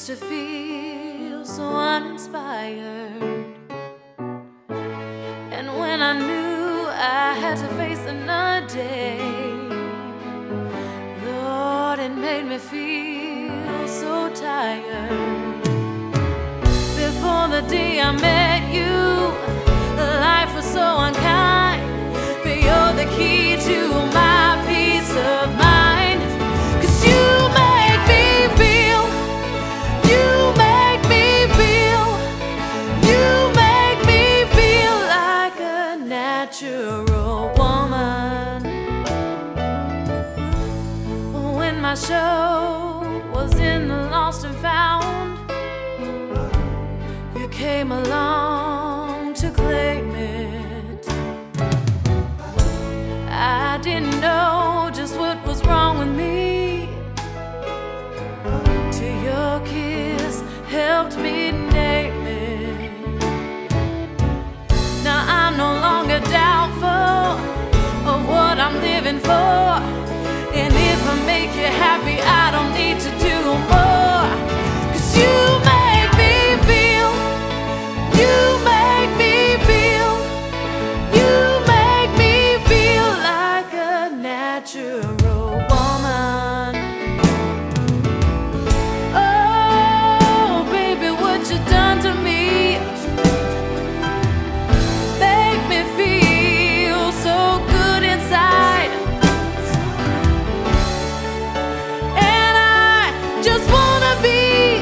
to feel so uninspired. And when I knew I had to face another day, Lord, it made me feel so tired. Before the day I met you, life was so unkind, but you're the key to my peace of mind. 'Cause you make me feel, you make me feel, you make me feel like a natural woman. When my show was in the lost and found, you came along to claim it. I didn't know just what was wrong with me, till your kiss helped me name it. Now I'm no longer doubtful of what I'm living for, and if I make you happy, I don't need to do more. 'Cause you make me feel, you make me feel, you make me feel like a natural woman. Oh, baby, what you done to me make me feel so good inside. And I just wanna be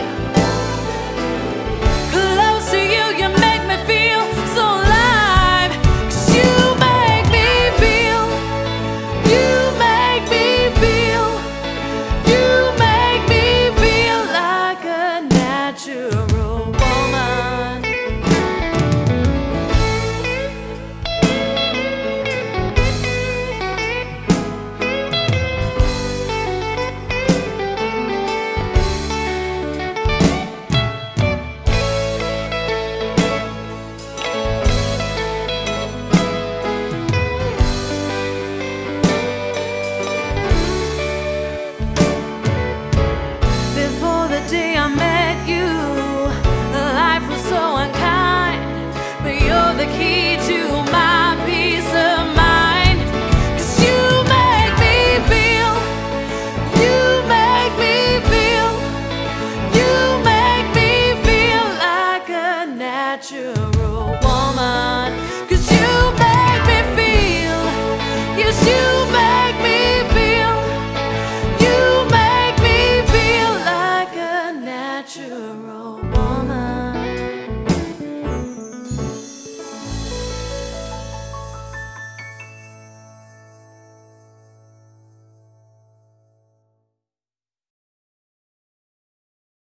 close to you. You make me feel so alive. 'Cause you make me feel, you make me feel, you make me feel like a natural woman. Before the day I met you, life was so unkind, but you're the key to